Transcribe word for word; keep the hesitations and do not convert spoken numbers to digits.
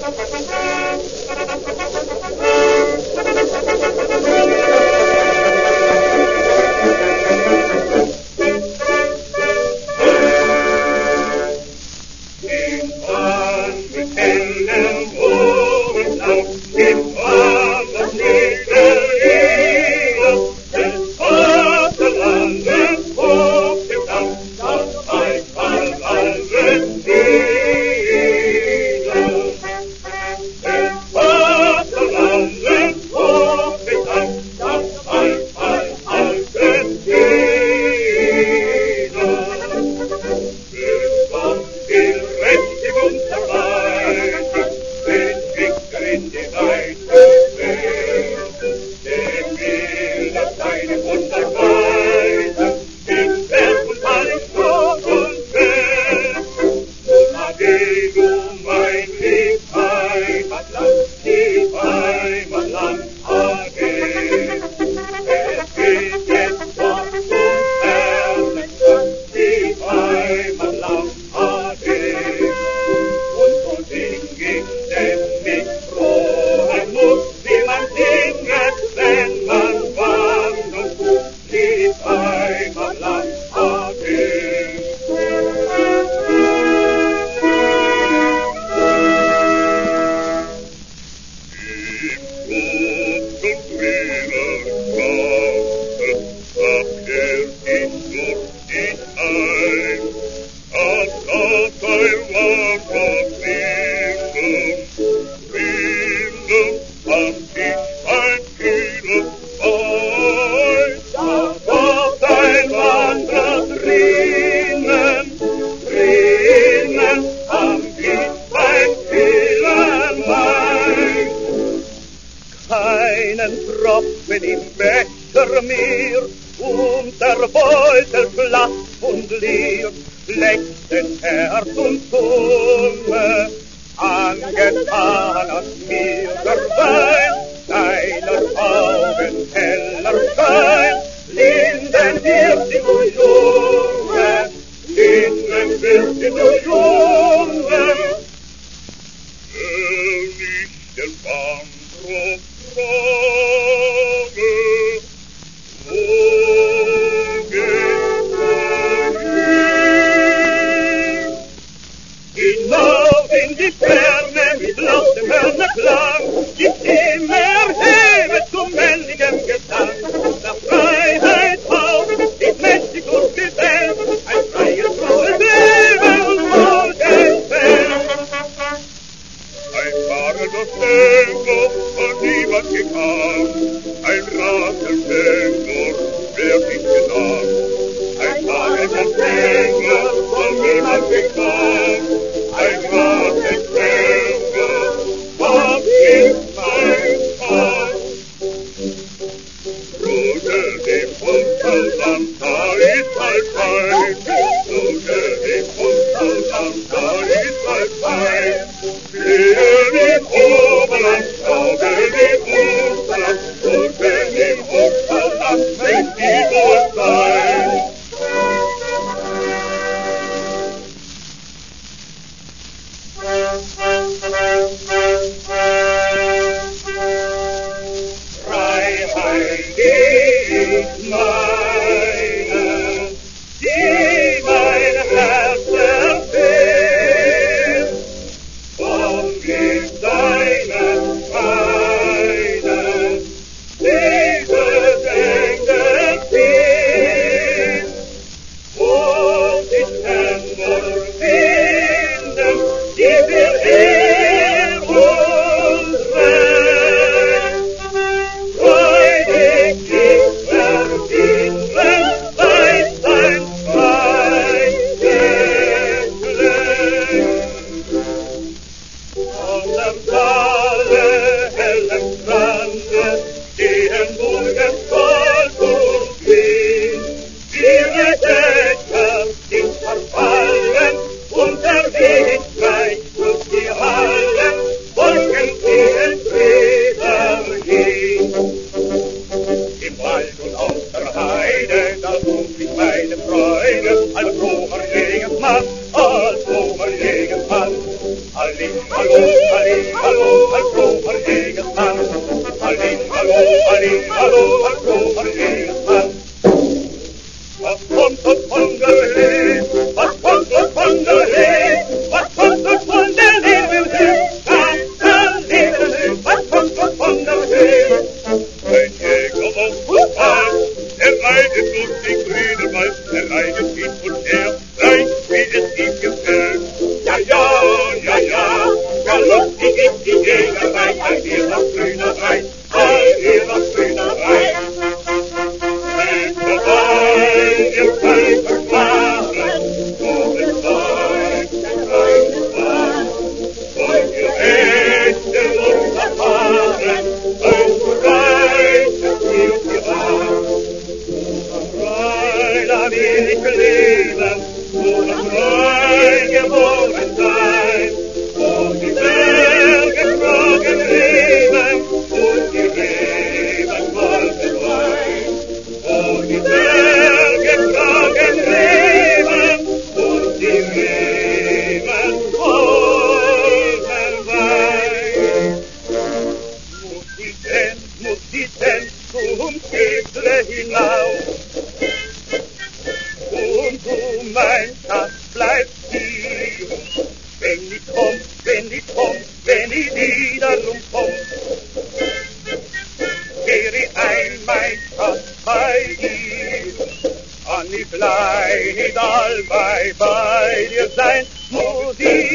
Keinen Tropfen im Becher mehr, und der Beutel platt und leer, leckten Herz und Zunge, angetan hat mir der Wein, deiner Augen heller Schein, Linden wird sie du Junge, Linden wird sie du Junge. Er nicht der Bandrock Frage, wo geht's wohin? Hinauf in die Ferne mit lautem Hörnerklang, die Stimme erhebt zum männlichen Gesang. Der Freiheit auf, ist mächtig und gesellt, ein freies, frohes Leben und Morgenfeld. Ein fahrender Sänger, von niemand gekannt, ein Rasensänger, wer nicht genannt. Ein fahrender Sänger, von niemand gekannt, ein Rasensänger, was ist mein Fall? Rudel dem Unterland, da ist mein Feind, Rudel dem Unterland, da ist mein Feind. Leben im Oberland, Leben im Unterland, Leben im Unterland, wenn die wohl sein. Freiheit ist meine, die mein Herz erfüllt. bei dir sein. Musik